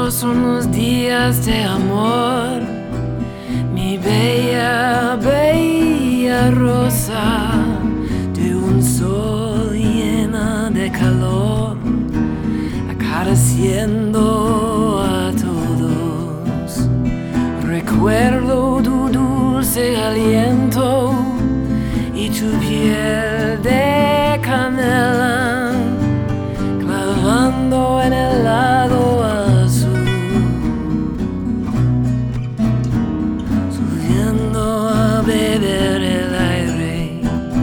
Estos son los días de amor, mi bella, bella rosa, de un sol llena de calor, acariciando a todos. Recuerdo tu dulce aliento y tu piel de canela, clavando en el lado azul, subiendo a beber el aire.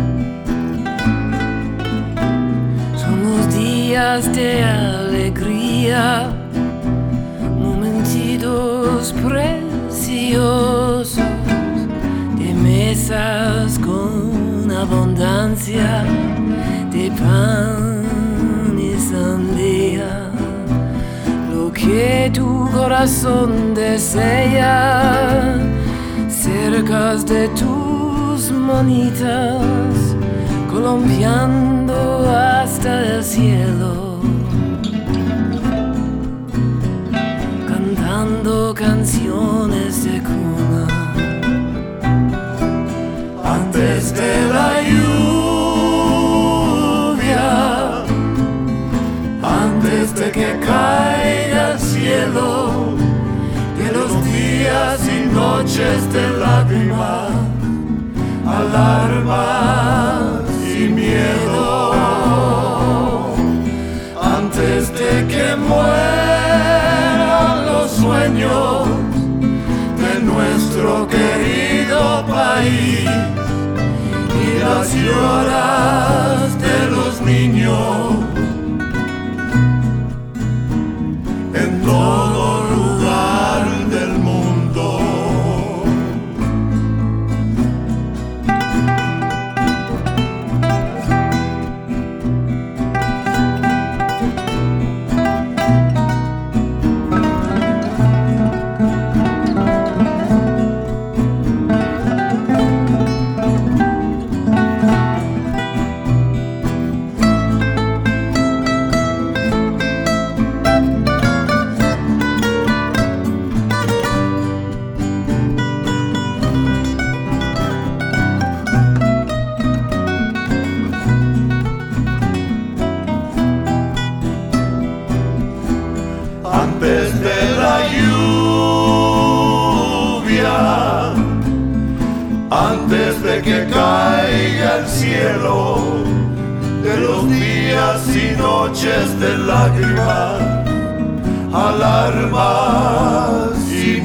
Son los días de alegría, momentitos preciosos, de mesas con abundancia, de pan y sandía, lo que tu corazón desea, cerca de tus manitas, columpiando hasta el cielo, cantando canciones de cuna. Antes de la lluvia, antes de que caiga el cielo, de los días y noches de lágrimas, alarmas y miedo, antes de que mueran los sueños de nuestro querido país y las lloras de los niños en todo lugar del mundo. Antes de la lluvia, antes de que caiga el cielo, de los días y noches de lágrimas, alarmas y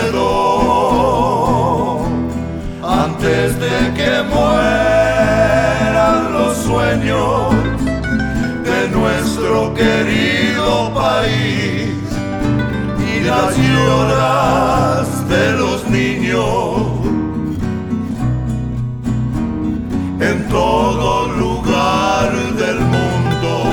miedo, antes de que mueran los sueños de nuestro querido país y las lloras de los niños en todo lugar del mundo.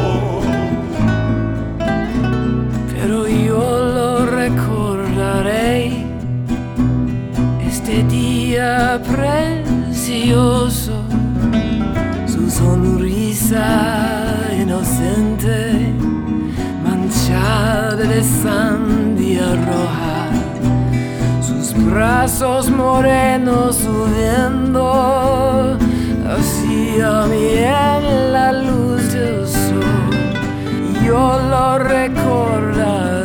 Pero yo lo recordaré, este día precioso, su sonrisa inocente, manchada de sandía roja, sus brazos morenos subiendo hacia mí en la luz del sol. Yo lo recordaré.